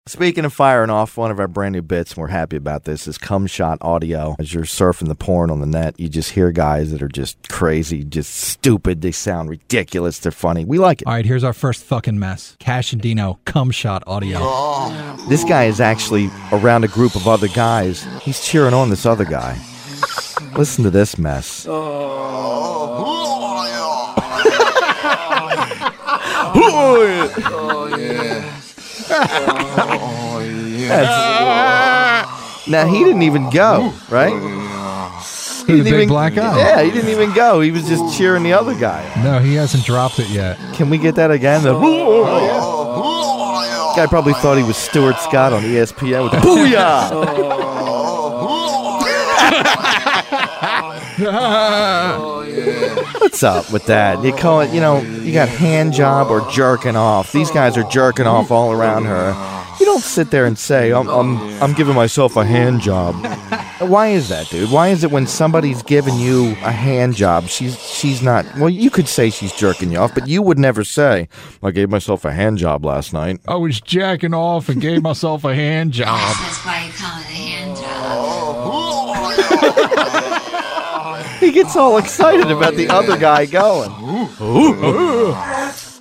Speaking of firing off, one of our brand new bits, and we're happy about this, is Cum Shot Audio. As you're surfing the porn on the net, you just hear guys that are just crazy, just stupid. They sound ridiculous. They're funny. We like it. All right, here's our first fucking mess. Cash and Dino, Cum Shot Audio. This guy is actually around a group of other guys. He's cheering on this other guy. Listen to this mess. Now, he didn't even go, right? He The big black guy. Yeah, he didn't even go. He was just cheering the other guy. No, he hasn't dropped it yet. Can we get that again? Guy probably thought he was Stuart Scott on ESPN with the booyah! What's up with that? You call it, you got hand job or jerking off. These guys are jerking off all around her. You don't sit there and say, I'm giving myself a hand job. Why is that, dude? Why is it when somebody's giving you a hand job, she's not... Well, you could say she's jerking you off, but you would never say, I gave myself a hand job last night. I was jacking off and gave myself a hand job. That's why you call it a hand job. He gets all excited about the other guy going.